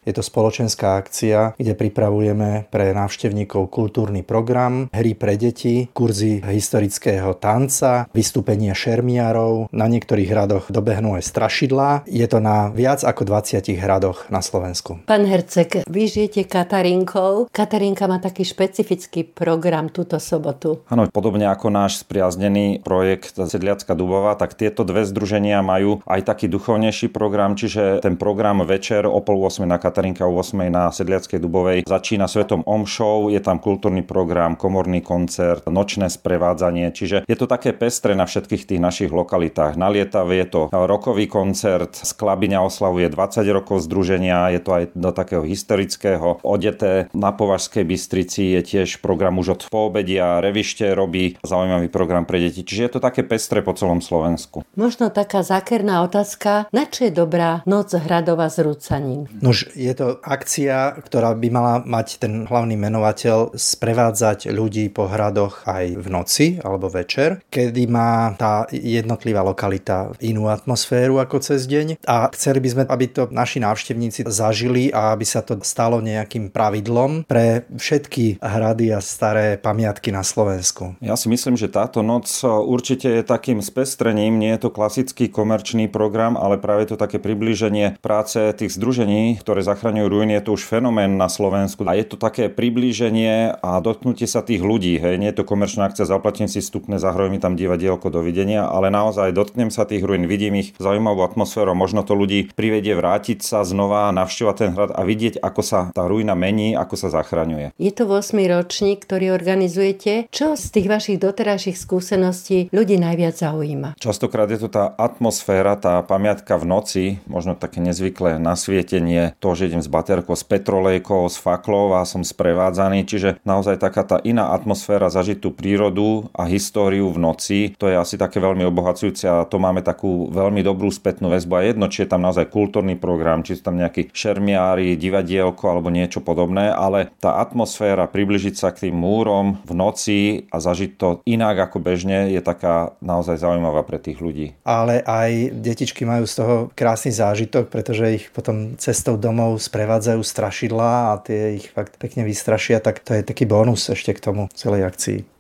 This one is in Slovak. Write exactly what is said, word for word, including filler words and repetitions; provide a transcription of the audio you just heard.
Je to spoločenská akcia, kde pripravujeme pre návštevníkov kultúrny program, hry pre deti, kurzy historického tanca, vystúpenie šermiarov. Na niektorých hradoch dobehnú aj strašidlá. Je to na viac ako dvadsiatich hradoch na Slovensku. Pán Herceg, vy žijete Katarínkou. Katarínka má taký špecifický program túto sobotu. Áno, podobne ako náš spriaznený projekt Sedliacka Dubová, tak tieto dve združenia majú aj taký duchovnejší program, čiže ten program večer o pol ôsmej na Katarínke, o ôsmej na Sedliackej Dubovej začína svetom omšou, je tam kultúrny program, komorný koncert, nočné sprevádzanie, čiže je to také pestré na všetkých tých našich lokalitách. Na Lietave je to rokový koncert, Sklabyňa oslavuje dvadsať rokov združenia, je to aj do takého historického. Odeté na Považskej Bystrici je tiež program už od poobedia, Revište robí zaujímavý program pre deti, čiže je to také pestré po celom Slovensku. Možno taká zákerná otázka, na čo je dobrá Noc hradova s rúcaním? Nož, je to akcia, ktorá by mala mať ten hlavný menovateľ sprevádzať ľudí po hradoch aj v noci alebo večer, kedy má tá jednotlivá lokalita inú atmosféru ako cez deň a chceli by sme, aby to naši návštevníci zažili a aby sa to stalo nejakým pravidlom pre všetky hrady a staré pamiatky na Slovensku. Ja si myslím, že táto noc určite je takým spestrením, nie je to klasický komerčný program, ale práve to také priblíženie práce tých združení, ktoré zachraňujú ruiny, je to už fenomén na Slovensku a je to také priblíženie a dotknutie sa tých ľudí. Hej. Nie je to komerčná akcia, zaplatím si vstupné, zahrajú mi tam divadielko, dovidenia, ale naozaj dotknem sa tých ruín, vidím ich zaujímavú atmosféru, možno to ľudí privedie vrátiť sa znova, navštevovať ten hrad a vidieť, ako sa tá ruina mení, ako sa zachraňuje. Je to ôsmy ročník, ktorý organizujete. Čo z tých vašich doterajších skúseností ľudí najviac zaujíma? Častokrát je to tá atmosféra, tá pamiatka v noci, možno také nezvyklé nasvietenie, to, že idem s baterkou, s petrolejkou, s faklou a som sprevádzaný, čiže naozaj taká tá iná atmosféra, zažiť tú prírodu a históriu v noci, to je asi také veľmi obohacujúce a to máme takú veľmi dobrú spätnú väzbu a jedno, či je tam naozaj kultúrny program, či sú tam nejakí šermiári, divadielko alebo niečo podobné, ale tá atmosféra, približiť sa k tým múrom v noci a zažiť to inak ako bežne je taká naozaj zaujímavá pre tých ľudí. Ale aj detičky majú z toho krásny zážitok, pretože ich potom cestou domov sprevádzajú strašidlá a tie ich fakt pekne vystrašia, tak to je taký bonus ešte k tomu celej akcii.